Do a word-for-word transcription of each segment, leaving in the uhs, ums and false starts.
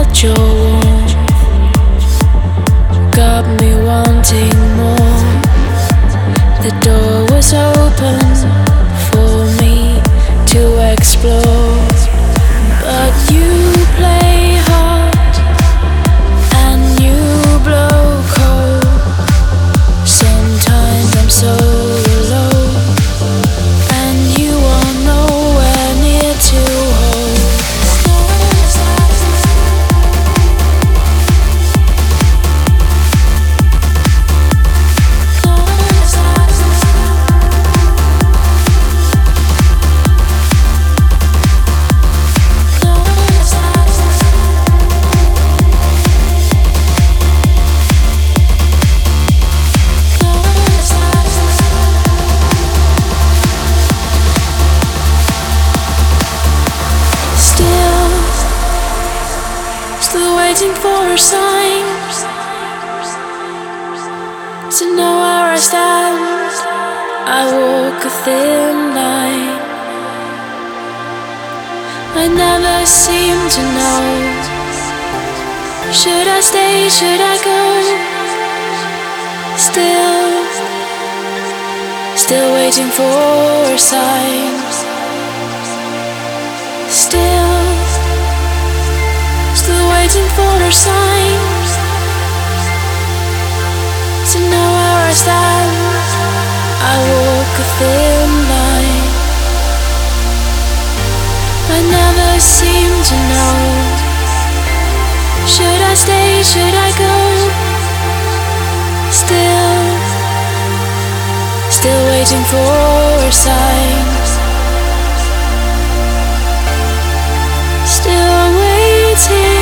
felt your warmth, got me wanting more. The door was open for me to explore, but you play hard and you blow cold. Sometimes I'm so alone, and you are nowhere near to hold. Waiting for a sign to know where I stand. I walk a thin line. I never seem to know. Should I stay? Should I go? Still, still waiting for a sign. Still. Still waiting for a sign to know where I stand. I walk a thin line. I never seem to know. Should I stay? Should I go? Still, still waiting for a sign. Still waiting.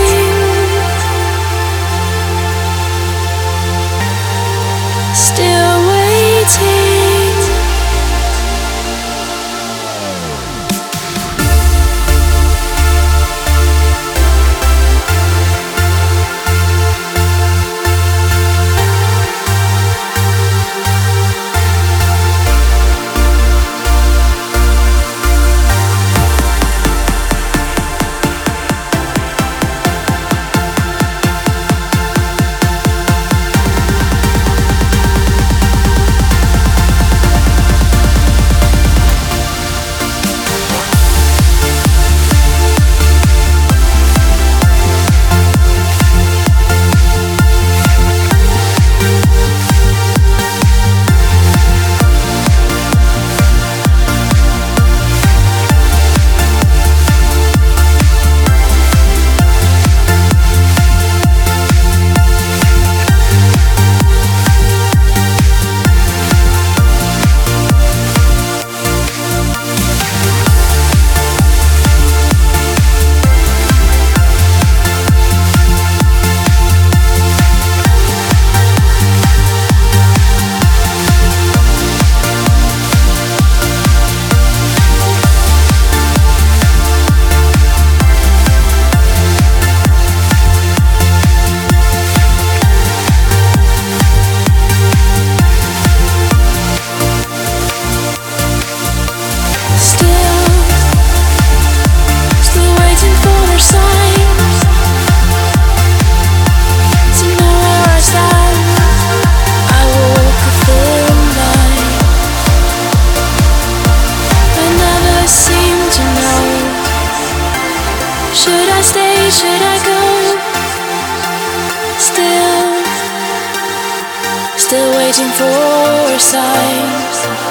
Still waiting. Should I go? Still, still waiting for a sign.